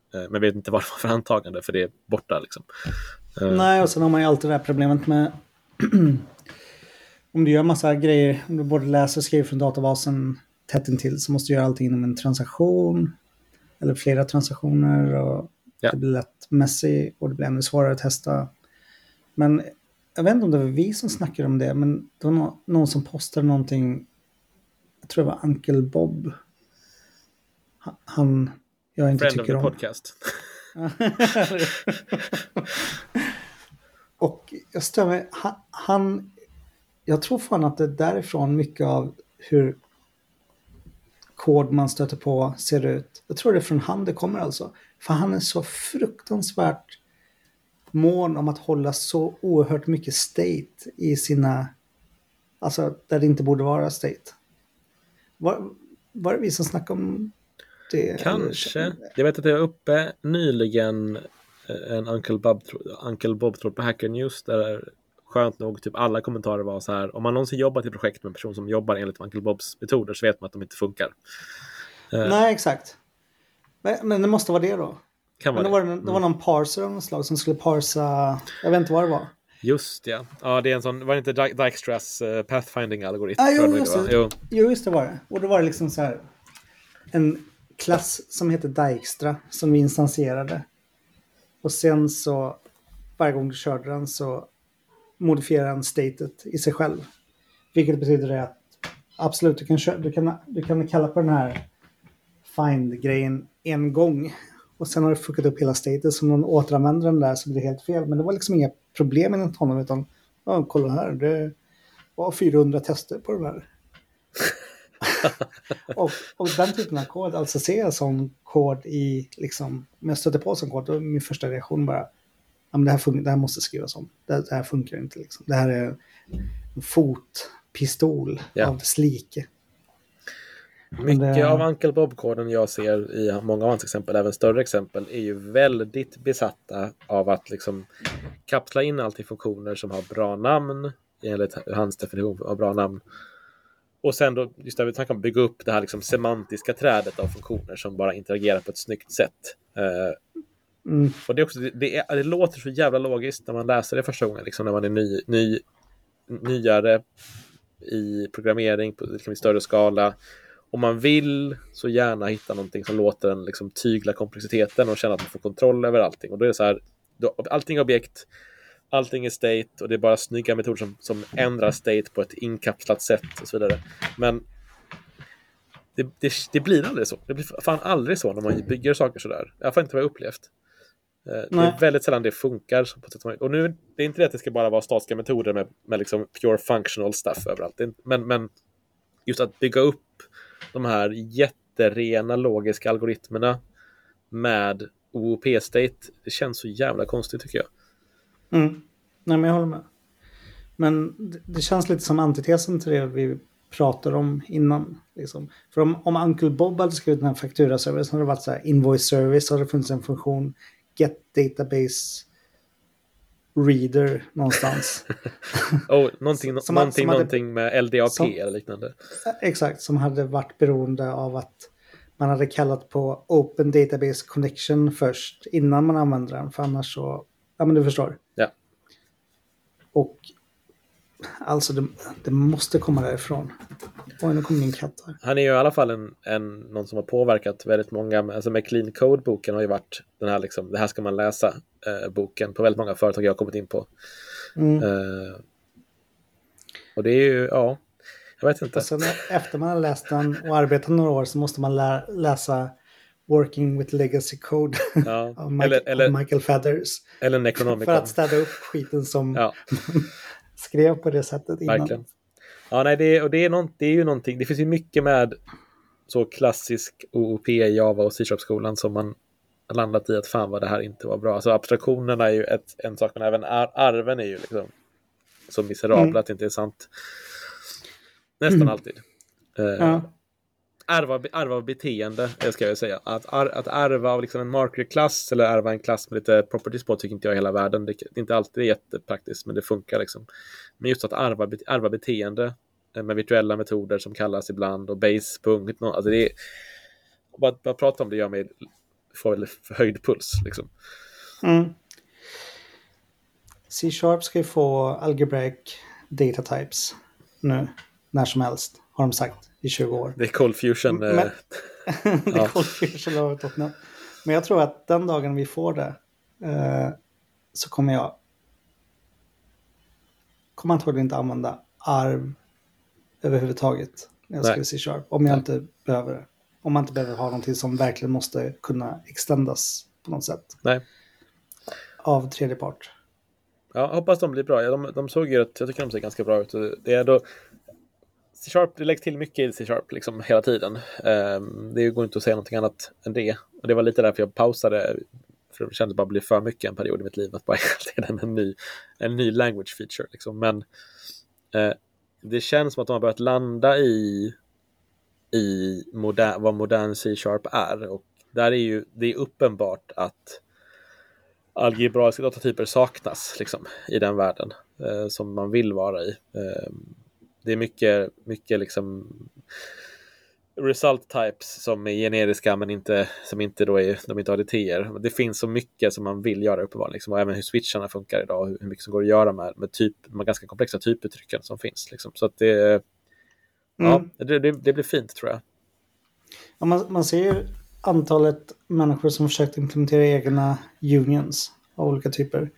Uh, men vet inte vad det var för antagande, för det är borta liksom. Uh, Nej, och sen har man ju alltid det här problemet med om du gör massa grejer, om du både läser och skriver från databasen tätt intill, så måste du göra allting inom en transaktion eller flera transaktioner, och ja. det blir lätt messy och det blir ännu svårare att testa. Men jag vet inte om det var vi som snackade om det, men det var no- någon som postade någonting, jag tror det var Uncle Bob. Han, jag inte Friend tycker of the om. podcast. Och jag stör mig, han, han, jag tror fan att det är därifrån mycket av hur kod man stöter på ser ut. Jag tror det är från han det kommer alltså. För han är så fruktansvärt mån om att hålla så oerhört mycket state i sina, alltså där det inte borde vara state. Var, var det vi som snackade om det? Kanske. Eller? Jag vet att det var uppe nyligen en Uncle Bob, Uncle Bob tror på Hacker News, där skönt nog typ alla kommentarer var så här: om man någonsin jobbat i projekt med en person som jobbar enligt Uncle Bobs metoder, så vet man att de inte funkar. Nej, exakt. Men, men det måste vara det då. Kan men vara det, det. var, det var någon parser av något slag som skulle parsa, jag vet inte vad det var. Just ja. Ja, det är en sån, var det inte Dijkstras uh, pathfinding-algoritm? Ah, jo, just det, det. Jo. jo, just det var det. Och då var det liksom så här en klass som heter Dijkstra som vi instansierade. Och sen så varje gång du körde den så modifierade den statet i sig själv. Vilket betyder det att absolut, du kan, köra, du kan, du kan kalla på den här find-grejen en gång. Och sen har du fuckat upp hela statet, som någon återanvänder den där så blir det helt fel. Men det var liksom inga problem enligt honom, utan ja, kolla här, det var fyrahundra tester på den här. och, och den typen av kod, alltså ser jag som kod i, liksom, om jag stöter på som kod, då är min första reaktion bara, ja, men det, här fun- det här måste skrivas om. Det, det här funkar inte. Liksom. Det här är en fotpistol ja. av dess like. Mycket det... av Uncle Bob-koden jag ser i många av hans exempel, även större exempel, är ju väldigt besatta av att liksom kapsla in allt i funktioner som har bra namn, enligt hans definition av bra namn. Och sen då, just där vi tankar om bygga upp det här liksom semantiska trädet av funktioner som bara interagerar på ett snyggt sätt. Uh, mm. Och det, är också, det, det, är, det låter så jävla logiskt när man läser det första gången, liksom när man är ny, ny, nyare i programmering på liksom i större skala. Om man vill så gärna hitta någonting som låter en liksom tygla komplexiteten och känna att man får kontroll över allting. Och då är det så här, då, allting är objekt, allting är state, och det är bara snygga metoder som, som ändrar state på ett inkapslat sätt och så vidare. Men det, det, det blir aldrig så. Det blir fan aldrig så när man bygger saker sådär. Jag får inte vad jag upplevt. Det Nej. är väldigt sällan det funkar. På sätt som, och nu det är inte det att det ska bara vara statiska metoder med, med liksom pure functional stuff överallt. Men, men just att bygga upp de här jätterena logiska algoritmerna med O O P-state, det känns så jävla konstigt tycker jag. Mm. Nej, men jag håller med. Men det, det känns lite som antitesen till det vi pratade om innan. Liksom. För om, om Uncle Bob hade skrivit den här fakturaservice, hade det varit så här invoice service, så hade det funnits en funktion get database reader någonstans. oh, någonting som, någonting, som hade, någonting med L D A P som, eller liknande. Exakt, som hade varit beroende av att man hade kallat på Open Database Connection först innan man använder den, för annars så, ja men du förstår. Ja. Och alltså det, det måste komma därifrån. Oj, nu kommer min katt här. Han är ju i alla fall en, en, någon som har påverkat väldigt många. Alltså med Clean Code-boken har ju varit den här liksom, det här ska man läsa eh, boken på väldigt många företag jag har kommit in på. Mm. Eh, och det är ju, ja, jag vet inte. Och sen efter man har läst den och arbetat några år så måste man lä- läsa Working with Legacy Code ja. av, Michael, eller, eller, av Michael Feathers. Eller Necronomicon. För att städa upp skiten som ja. skrev på det sättet innan. Verkligen. Ja, nej, det, och det, är någon, det är ju någonting, det finns ju mycket med så klassisk O O P, Java och C-sharp-skolan som man har landat i att fan vad det här inte var bra. Alltså abstraktionerna är ju ett, en sak, men även ar- arven är ju liksom så miserabla mm. att det inte är sant. Nästan mm. alltid. Uh, ja. Ärva, ärva beteende, ska jag säga. Att, ar, att ärva av liksom en marker-klass eller ärva en klass med lite properties på tycker inte jag i hela världen. Det, det är inte alltid jättepraktiskt, men det funkar liksom. Men just att ärva, ärva beteende med virtuella metoder som kallas ibland och base punkt. Alltså det är, bara, bara prata om det gör mig får väl förhöjd puls. Liksom. Mm. C-sharp ska ju få algebraic data types nu, när som helst, har de sagt i tjugo år. Det är Cold Fusion. Men, eh, det är ja. Cold Fusion av Tottenham. Men jag tror att den dagen vi får det eh, så kommer jag kommer antagligen inte använda arv överhuvudtaget när jag Nej. skriver C-sharp. Om jag Nej. inte behöver det. Om man inte behöver ha någonting som verkligen måste kunna extendas på något sätt. Nej. Av tredje part. Ja, jag hoppas de blir bra. Ja, de, de såg ju att jag tycker de ser ganska bra ut. Det är då C-sharp, det läggs till mycket i C-sharp liksom hela tiden. Um, det går inte att säga någonting annat än det. Och det var lite därför jag pausade, för det kändes bara bli för mycket en period i mitt liv att bara hela tiden en ny, en ny language feature. Liksom. Men uh, det känns som att de har börjat landa i, i moder, vad modern C-sharp är. Och där är ju, det är uppenbart att algebraiska datatyper saknas liksom, i den världen uh, som man vill vara i. Uh, Det är mycket, mycket liksom result types som är generiska men inte, som inte då är, de inte har additéer. Det finns så mycket som man vill göra uppenbarligen. Liksom, och även hur switcharna funkar idag och hur mycket som går att göra med, med typ, de ganska komplexa typuttrycken som finns. Liksom. Så att det, ja, Mm. det, det, det blir fint tror jag. Ja, man, man ser ju antalet människor som försökt implementera egna unions av olika typer.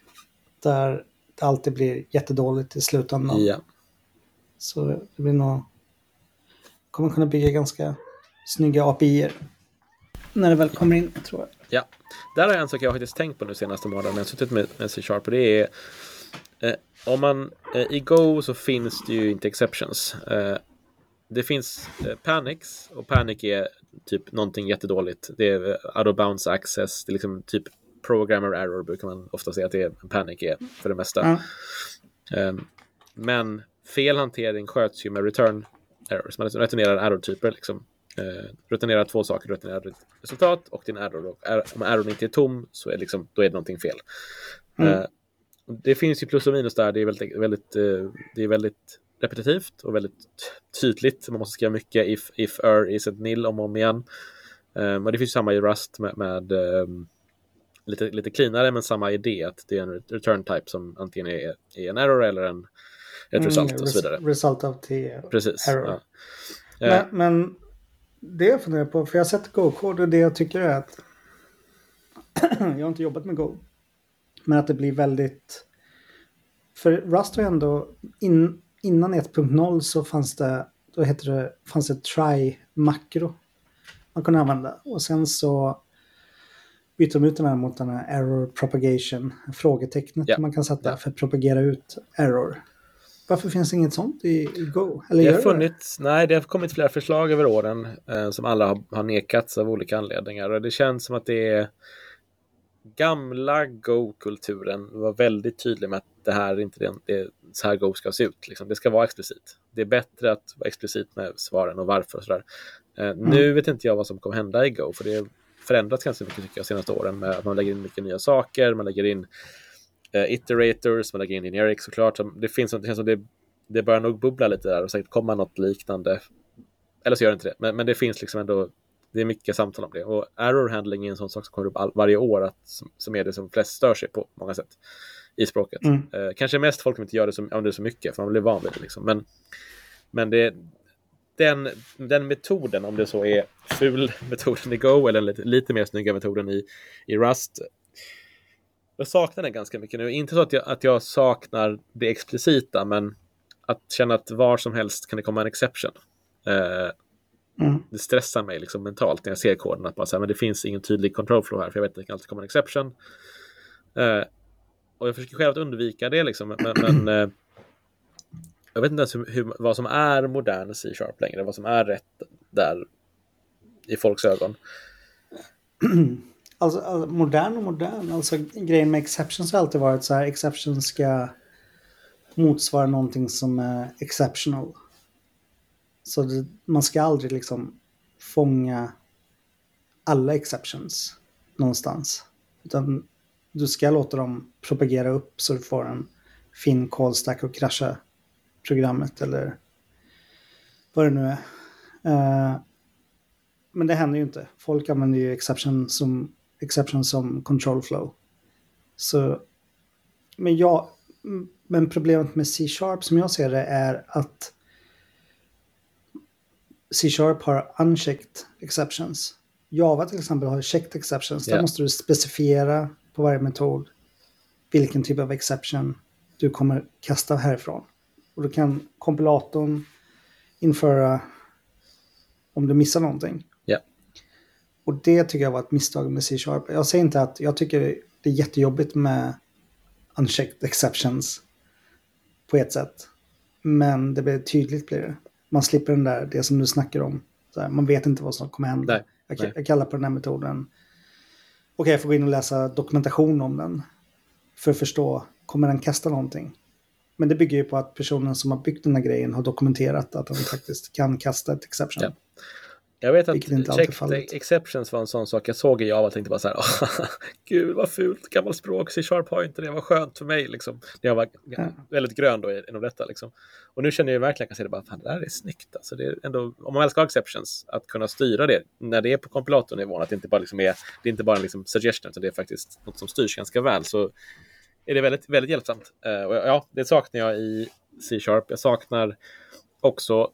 Där det alltid blir jättedåligt i slutändan. Ja. Så det blir nog... kommer kunna bygga ganska snygga A P I-er. När det väl kommer in, tror jag. Ja, där har jag en sak jag har faktiskt tänkt på nu senaste månaden när jag suttit med, med C-sharp. Och det är, eh, om man, eh, i Go så finns det ju inte exceptions. Eh, det finns eh, panics, och panic är typ någonting jättedåligt. Det är uh, out of bounds access, det är liksom typ programmer error brukar man ofta säga att det är, panic är för det mesta. Ja. Eh, men felhantering sköts ju med return errors. Man returnerar error-typer liksom. Eh, returnerar två saker, returnerar ditt resultat och din error. Och är, om errorn inte är tom så är liksom, då är det någonting fel. Mm. Eh, det finns ju plus och minus där. Det är väldigt, väldigt, eh, det är väldigt repetitivt och väldigt tydligt. Man måste skriva mycket if, if, er, is it nil om och om igen. Eh, men det finns ju samma i Rust med, med eh, lite, lite cleanare, men samma idé att det är en return type som antingen är, är en error eller en ett result Mm, och så vidare. Result of the Precis. error. Ja. Men, Eh, men det jag funderar på, för jag har sett Go-kod och det jag tycker är att jag har inte jobbat med Go. Men att det blir väldigt... För Rust var ändå... In, innan ett punkt noll så fanns det... Då heter det... fanns det try-makro man kunde använda. Och sen så bytte de ut den här mot den här error propagation. Frågetecknet Ja. man kan sätta Ja. för att propagera ut error. Varför finns det inget sånt i, i Go? Eller Det gör har det? funnits, nej, det har kommit flera förslag över åren eh, som alla har, har nekats av olika anledningar. Och det känns som att det är gamla Go-kulturen var väldigt tydlig med att det här är inte det, det är så här Go ska se ut. Liksom. Det ska vara explicit. Det är bättre att vara explicit med svaren och varför och sådär. Eh, mm. Nu vet inte jag vad som kommer hända i Go, för det har förändrats ganska mycket tycker jag senaste åren med att man lägger in mycket nya saker, man lägger in uh, iterators, man lägger in generic såklart. Så det finns det känns som det, det börjar nog bubbla lite där och säkert komma något liknande. Eller så gör det inte det, men, men det finns liksom ändå, det är mycket samtal om det. Och error handling är en sån sak som kommer upp all, varje år att, som, som är det som flest stör sig på många sätt i språket. Mm. Uh, kanske mest folk som inte gör det, som, om det så mycket, för man blir van vid det liksom. Men, men det Den, den metoden, om det så är ful metoden i Go eller lite, lite mer snygga metoden i, i Rust, jag saknar den ganska mycket nu. Inte så att jag, att jag saknar det explicita, men att känna att var som helst kan det komma en exception. Eh, mm. Det stressar mig liksom mentalt när jag ser koden, att bara så här, men det finns ingen tydlig control flow här, för jag vet att det kan alltid komma en exception. Eh, och jag försöker själv att undvika det liksom, men, men eh, jag vet inte ens hur, hur, vad som är modern C-sharp längre, vad som är rätt där i folks ögon. Alltså, alltså modern och modern, alltså grejen med exceptions har alltid varit så här, exceptions ska motsvara någonting som är exceptional. Så det, man ska aldrig liksom fånga alla exceptions någonstans. Utan du ska låta dem propagera upp så du får en fin call stack och krascha programmet eller vad det nu är. Uh, men det händer ju inte. Folk använder ju exception som, exception som control flow. Så, men, jag, men problemet med C-sharp som jag ser det är att C-sharp har unchecked exceptions. Java till exempel har checked exceptions. Yeah. Där måste du specifiera på varje metod vilken typ av exception du kommer kasta härifrån. Och då kan kompilatorn införa om du missar någonting. Yeah. Och det tycker jag var ett misstag med C-sharp. Jag säger inte att jag tycker det är jättejobbigt med unchecked exceptions på ett sätt. Men det blir tydligt blir det. Man slipper den där, det som du snackar om. Så här, man vet inte vad som kommer hända. Nej, jag, nej. jag kallar på den här metoden. Okej, okay, jag får gå in och läsa dokumentation om den. För att förstå, kommer den kasta någonting? Men det bygger ju på att personen som har byggt den här grejen har dokumenterat att den faktiskt kan kasta ett exception. Ja. Jag vet att checked exceptions var en sån sak. Jag såg i Java och tänkte bara så här, oh, gud vad fult, gammalt språk, C-sharp har inte det, var skönt för mig liksom. Jag var ja. väldigt grön då inom detta liksom. Och nu känner jag verkligen att jag kan se det bara, fan det där är snyggt. Alltså, det är ändå, om man väl ska ha exceptions, att kunna styra det när det är på kompilatornivån, att det inte bara liksom är, det är inte bara en liksom suggestion, utan det är faktiskt något som styrs ganska väl, så är det väldigt, väldigt hjälpsamt. Uh, och ja, det saknar jag i C-sharp. Jag saknar också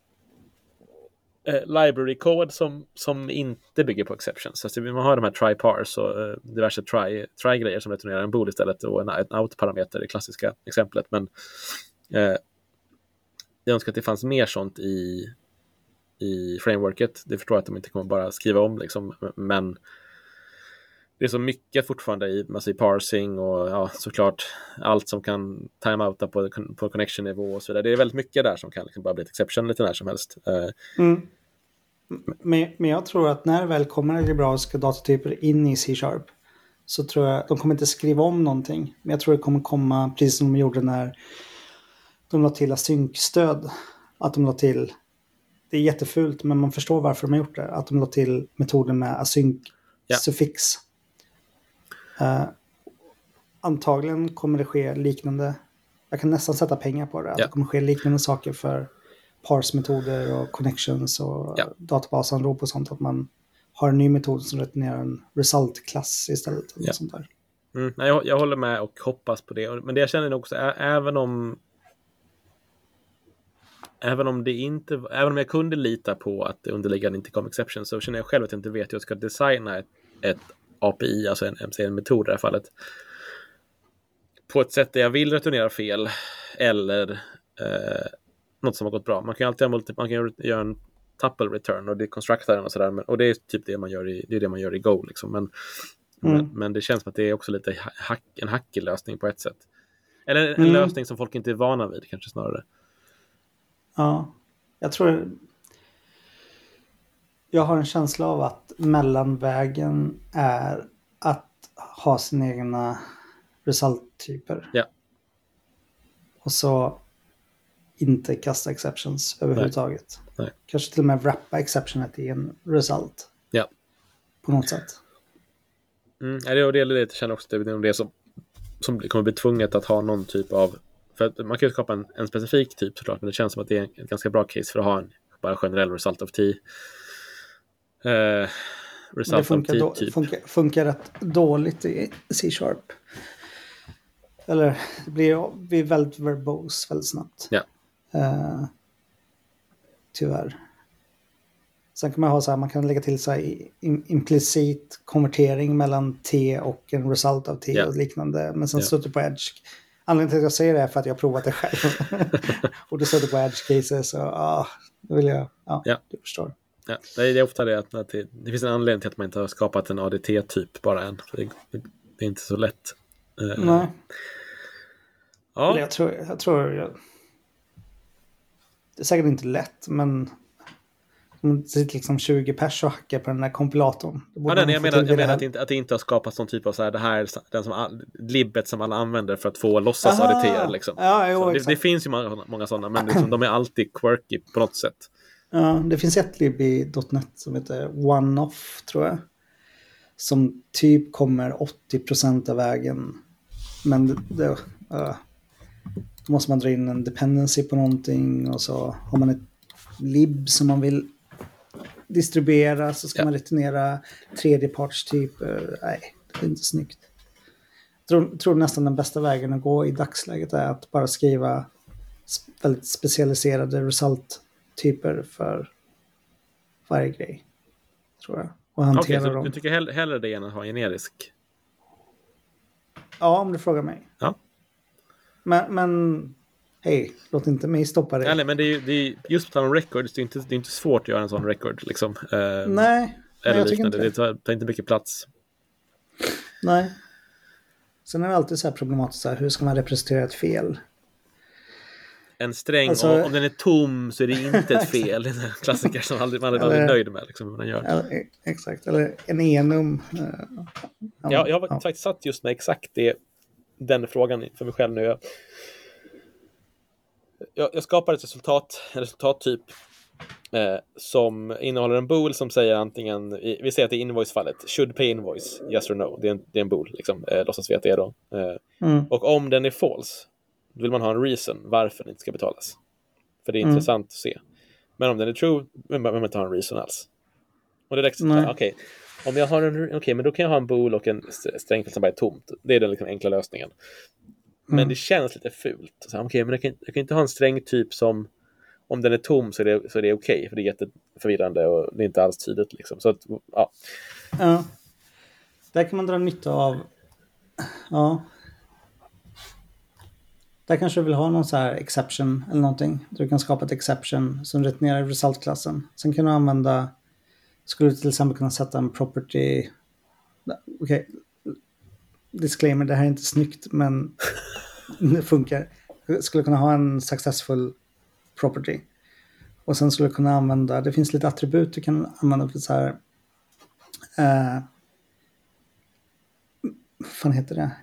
Uh, library code som, som inte bygger på exceptions. Alltså, man har de här try pars och uh, diverse try, try grejer som returnerar en bool istället och en, en out-parameter, det klassiska exemplet. Men uh, jag önskar att det fanns mer sånt i, i frameworket. Det förstår jag att de inte kommer bara skriva om liksom, men det är så mycket fortfarande i, alltså i parsing och ja, såklart allt som kan timeouta på, på connection-nivå och så vidare. Det är väldigt mycket där som kan liksom bara bli ett exception lite när som helst. Mm. Men, men jag tror att när väl kommer algebraiska datatyper in i C-sharp så tror jag, de kommer inte skriva om någonting. Men jag tror det kommer komma, precis som de gjorde när de la till async-stöd. Att de la till, det är jättefult men man förstår varför de har gjort det. Att de la till metoden med async-suffix. Ja. Uh, antagligen kommer det ske liknande, jag kan nästan sätta pengar på det, ja. Det kommer ske liknande saker för parse-metoder och connections och ja. databasanrop och sånt, att man har en ny metod som returnerar en result-klass istället. Ja. Och sånt där. Mm, nej, jag, jag håller med och hoppas på det, men det jag känner nog också är, även om även om det inte, även om jag kunde lita på att det underliggande inte kom exception, så känner jag själv att jag inte vet hur jag ska designa ett, ett A P I, alltså en, en metod i det här fallet, på ett sätt där jag vill returnera fel eller eh, något som har gått bra. Man kan ju alltid multi, man kan göra en tuple return och deconstructa den och sådär, och det är typ det man gör i, det är det man gör i Go liksom. men, mm. men, men det känns som att det är också lite hack, en hackig lösning på ett sätt. Eller en mm. lösning som folk inte är vana vid kanske snarare. Ja, jag tror jag har en känsla av att mellanvägen är att ha sina egna result-typer. Ja. Och så inte kasta exceptions överhuvudtaget. Nej. Nej. Kanske till och med wrappa exceptionet i en result. Ja. På något sätt. Mm, det är det jag känner också. Det är det som, som kommer bli tvunget att ha någon typ av... För att man kan ju skapa en, en specifik typ såklart, men det känns som att det är ett ganska bra case för att ha en bara generell result of t. Uh, det funkar, då, typ. funkar, funkar rätt dåligt i C-sharp. Eller det blir, blir väldigt verbose väldigt snabbt. Ja. Uh, tyvärr. Sen kan man ha så här, man kan lägga till så här implicit konvertering mellan t och en result av t ja. Och liknande. Men sen ja. Stöter på edge. Anledningen till att jag säger det är för att jag har provat det själv. Och det stöter på edge cases. Och ah, då vill jag, ja, ja. Du förstår. Ja, det är ofta det att det, det finns en anledning till att man inte har skapat en A D T-typ bara än. Det, det är inte så lätt. Nej. Ja. Eller jag tror, jag tror jag, det är säkert inte lätt, men om det sitter liksom tjugo pers och hackar på den där kompilatorn. Ja, nej, jag menar, jag menar att, det inte, att det inte har skapats någon typ av så här, det här den som all, libbet som alla använder för att få låtsas A D T liksom. Ja, jo, det, det finns ju många, många sådana, men liksom, de är alltid quirky på något sätt. Ja, det finns ett lib i .NET som heter OneOff, tror jag. Som typ kommer åttio procent av vägen. Men det, det, uh, då måste man dra in en dependency på någonting. Och så har man ett lib som man vill distribuera så ska Ja. man returnera tredjepartstyper. Nej, det är inte snyggt. Jag tror, tror nästan den bästa vägen att gå i dagsläget är att bara skriva sp- väldigt specialiserade result-typer för varje grej. Tror jag. Och hantera Okej, så dem. du tycker hell- hellre det än att ha generisk? Ja, om du frågar mig. Ja. Men, men hej, låt inte mig stoppa dig. Eller, men det är ju det är, just på tal om records, det är inte, det är inte svårt att göra en sån record. Liksom. Eh, Nej, nej eller jag tycker liknande. inte. Det tar, tar inte mycket plats. Nej. Sen är det alltid så här problematiskt. Så här, hur ska man representera ett fel? En sträng, Alltså- om, om den är tom så är det inte ett fel. Det är en klassiker som aldrig, man är aldrig Eller- nöjd med. Liksom, hur man gör. Eller, e- exakt, eller en enum. eh, ja, Jag, jag har ja. faktiskt satt just med exakt det, den frågan för mig själv nu. Jag, jag, jag skapar ett resultat, en resultattyp eh, som innehåller en bool som säger antingen, i, vi säger att det är invoice-fallet, should pay invoice, yes or no. Det är en, det är en bool, liksom, eh, låtsas vi att det är då. Eh, Mm. och om den är false, då vill man ha en reason varför den inte ska betalas. För det är Mm. intressant att se. Men om den är true, vill man vill man inte ha en reason alls. Och det är direkt så Nej. här, okej. Om jag har en, okej, men då kan jag ha en bool och en sträng som bara är tomt. Det är den liksom enkla lösningen. Men Mm. det känns lite fult. Så här, okej, men jag kan, jag kan inte ha en sträng typ som, om den är tom så är det, så är det okej. För det är jätteförvirrande och det är inte alls tydligt. Liksom. Så att, ja. Ja. Där kan man dra nytta av. Ja. Där kanske du vill ha någon så här exception eller någonting. Du kan skapa ett exception som returnerar result-klassen. Sen kan du använda, skulle du till exempel kunna sätta en property. Okej. Okay. Disclaimer, det här är inte snyggt men det funkar. Du skulle kunna ha en successful property. Och sen skulle du kunna använda, det finns lite attribut du kan använda för så här. Uh, vad fan heter det?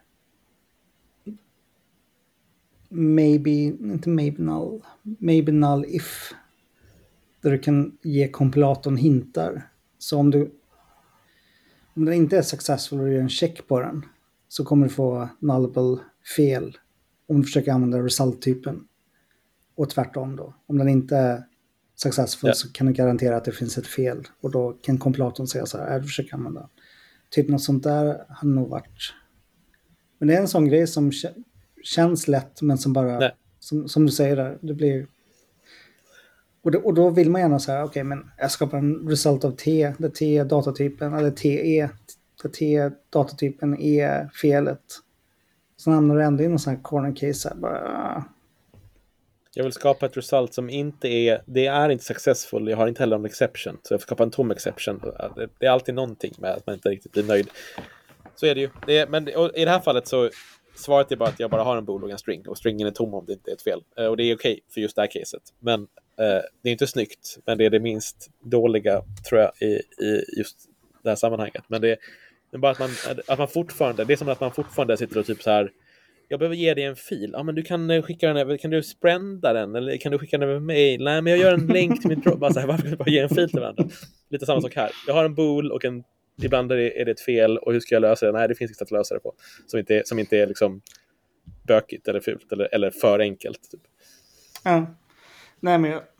Maybe, inte maybe null. Maybe null if. Där du kan ge kompilatorn hintar. Så om du om den inte är successful och du gör en check på den så kommer du få nullable fel om du försöker använda result-typen. Och tvärtom då. Om den inte är successful Ja. så kan du garantera att det finns ett fel. Och då kan kompilatorn säga så här, är du försöker använda. Typ något sånt där har nog varit. Men det är en sån grej som k- känns lätt men som bara, som, som du säger där, det blir. Och, det, och då vill man gärna så här, okej okay, men jag skapar en result av T, där T är datatypen, eller T E, där T är datatypen är felet. Så hamnar du ändå i någon sån här corner case här, bara. Jag vill skapa ett result som inte är, det är inte successful, jag har inte heller en exception. Så jag får skapa en tom exception. Det, det är alltid någonting med att man inte riktigt blir nöjd. Så är det ju. Det är, men och i det här fallet så svaret är bara att jag bara har en bool och en string. Och stringen är tom om det inte är ett fel. Eh, och det är okej för just det här caset. Men eh, det är inte snyggt. Men det är det minst dåliga, tror jag, i, i just det här sammanhanget. Men det, det är bara att man, att man fortfarande, det är som att man fortfarande sitter och typ så här, jag behöver ge dig en fil. Ja, men du kan skicka den över, kan du sprända den? Eller kan du skicka den över mail? Nej, men jag gör en länk till min drop. Bara så här, varför kan du bara ge en fil till varandra? Lite samma sak här. Jag har en bool och en, ibland är det, är det ett fel. Och hur ska jag lösa det? Nej, det finns inget att lösa det på. Som inte, som inte är liksom bökigt eller fult eller, eller för enkelt. Typ. Ja. Nej, men jag.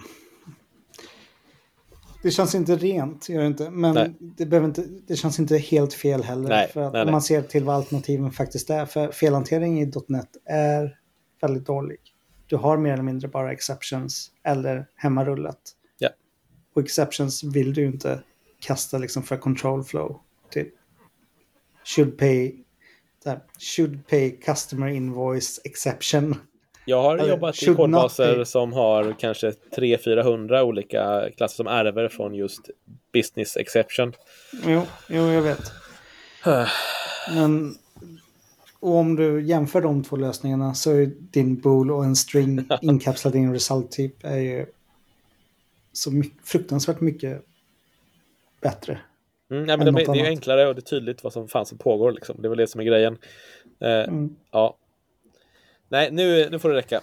Det känns inte rent, gör det inte. Men det, behöver inte, det känns inte helt fel heller. Nej, för att nej, om nej. man ser till vad alternativen faktiskt är. För felhantering i .NET är väldigt dålig. Du har mer eller mindre bara exceptions eller hemmarullat. Ja. Och exceptions vill du inte kasta liksom för control flow. Typ should pay, där, should pay customer invoice exception. Jag har Eller, jobbat i should not kodbaser be. som har kanske tre till fyrahundra olika klasser som ärver från just business exception. Jo, jo jag vet. Men och om du jämför de två lösningarna så är din bool och en string inkapslad i en result-typ är ju så mycket, fruktansvärt mycket bättre. Mm, nej, men än de, något är- det är ju annat. enklare och det är tydligt vad som fan som pågår. Liksom. Det är väl det som är grejen. Eh, Mm. Ja. Nej, nu, nu får det räcka.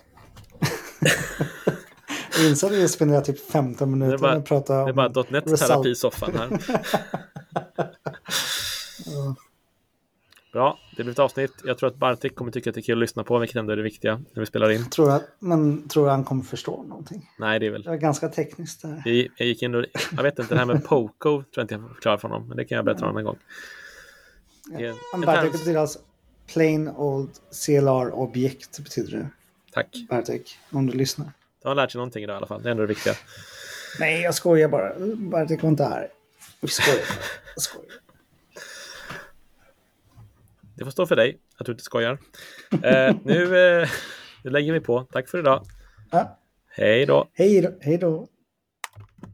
Jag inser att vi spenderar typ femton minuter Det är bara- med att prata om Det är bara .NET result. terapisoffan här. Bra, det blir ett avsnitt. Jag tror att Bartik kommer tycka att det är kul att lyssna på, vilket ändå är det viktiga när vi spelar in. Tror jag, men tror jag han kommer förstå någonting? Nej, det är väl... Det är ganska tekniskt där. Jag, jag gick in och... Jag vet inte, det här med Poco tror jag inte jag förklarar för honom, men det kan jag berätta en annan gång. Ja. Bartik betyder alltså plain old C L R-objekt, betyder det. Tack. Bartik, om du lyssnar. Du har lärt sig någonting idag i alla fall, det är ändå det viktiga. Nej, jag skojar bara. Bartik var inte här. Jag skojar. Jag skojar. Det får stå för dig att du inte skojar. Eh, nu, eh, nu lägger vi på. Tack för idag. Ja. Hej då. Hej då. Hej då.